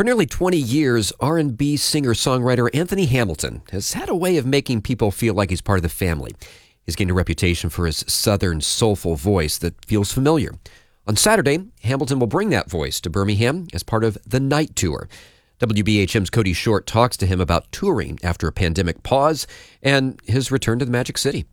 For nearly 20 years, R&B singer-songwriter Anthony Hamilton has had a way of making people feel like he's part of the family. He's gained a reputation for his southern, soulful voice that feels familiar. On Saturday, Hamilton will bring that voice to Birmingham as part of the Night Tour. WBHM's Cody Short talks to him about touring after a pandemic pause and his return to the Magic City.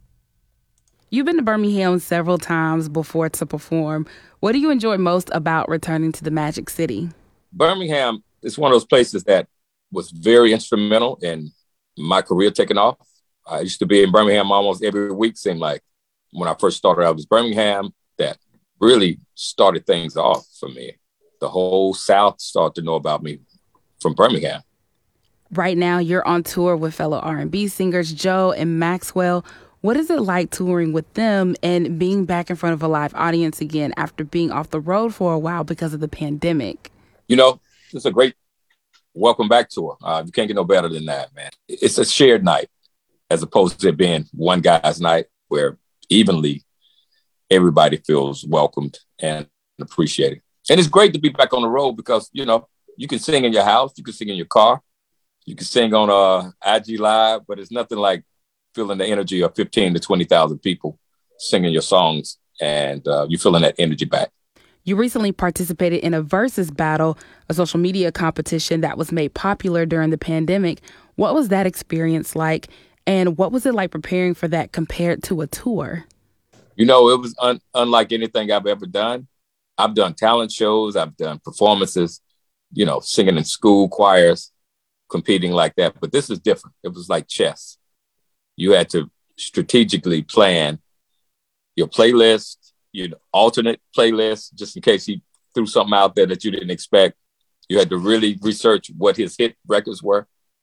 You've been to Birmingham several times before to perform. What do you enjoy most about returning to the Magic City? Birmingham is one of those places that was very instrumental in my career taking off. I used to be in Birmingham almost every week, seemed like. When I first started out, it was Birmingham that really started things off for me. The whole South started to know about me from Birmingham. Right now, you're on tour with fellow R&B singers Joe and Maxwell. What is it like touring with them and being back in front of a live audience again after being off the road for a while because of the pandemic? You know, it's a great welcome back tour. You can't get no better than that, man. It's a shared night as opposed to it being one guy's night where evenly everybody feels welcomed and appreciated. And it's great to be back on the road because, you know, you can sing in your house, you can sing in your car, you can sing on IG Live, but it's nothing like feeling the energy of 15 to 20,000 people singing your songs and you feeling that energy back. You recently participated in a Versus battle, a social media competition that was made popular during the pandemic. What was that experience like? And what was it like preparing for that compared to a tour? You know, it was unlike anything I've ever done. I've done talent shows. I've done performances, you know, singing in school choirs, competing like that. But this is different. It was like chess. You had to strategically plan your playlist, your alternate playlist, just in case he threw something out there that you didn't expect. You had to really research what his hit records were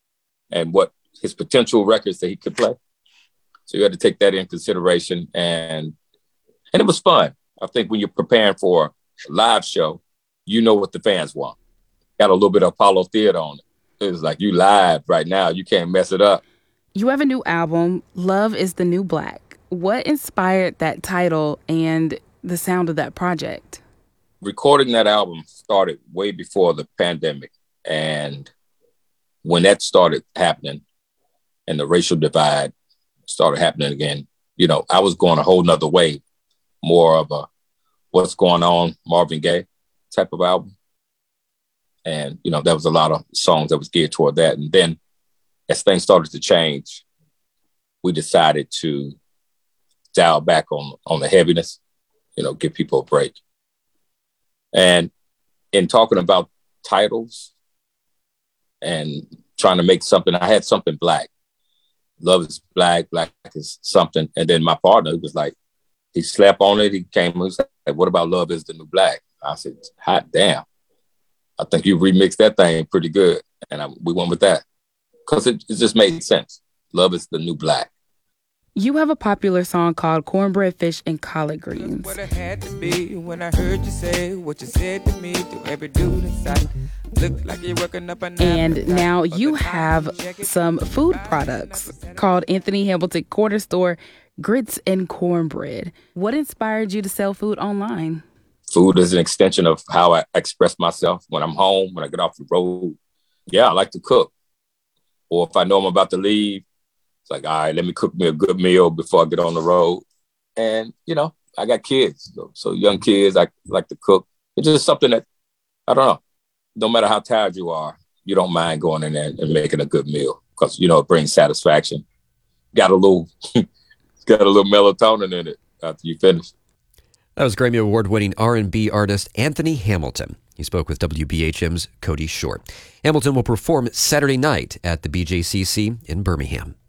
and what his potential records that he could play. So you had to take that in consideration. And it was fun. I think when you're preparing for a live show, you know what the fans want. Got a little bit of Apollo Theater on it. It was like, you live right now. You can't mess it up. You have a new album, Love is the New Black. What inspired that title and the sound of that project? Recording that album started way before the pandemic. And when that started happening and the racial divide started happening again, you know, I was going a whole nother way, more of a what's going on, Marvin Gaye type of album. And, you know, there was a lot of songs that was geared toward that. And then as things started to change, we decided to dial back on the heaviness, you know, give people a break. And in talking about titles and trying to make something, I had something black. Love is black, black is something. And then my partner was like, he slept on it. He came and was like, what about Love is the New Black? I said, hot damn. I think you remixed that thing pretty good. And we went with that because it just made sense. Love is the new black. You have a popular song called Cornbread, Fish, and Collard Greens. What I had to be when I heard you say what you said to me to every dude inside. Look like you're working up an And now you have some food products called Anthony Hamilton Corner Store Grits and Cornbread. What inspired you to sell food online? Food is an extension of how I express myself when I'm home, when I get off the road. Yeah, I like to cook. Or if I know I'm about to leave, it's like, all right, let me cook me a good meal before I get on the road. And, you know, I got kids. So young kids, I like to cook. It's just something that, I don't know, no matter how tired you are, you don't mind going in there and making a good meal because, you know, it brings satisfaction. Got a little melatonin in it after you finish. That was Grammy Award-winning R&B artist Anthony Hamilton. He spoke with WBHM's Cody Short. Hamilton will perform Saturday night at the BJCC in Birmingham.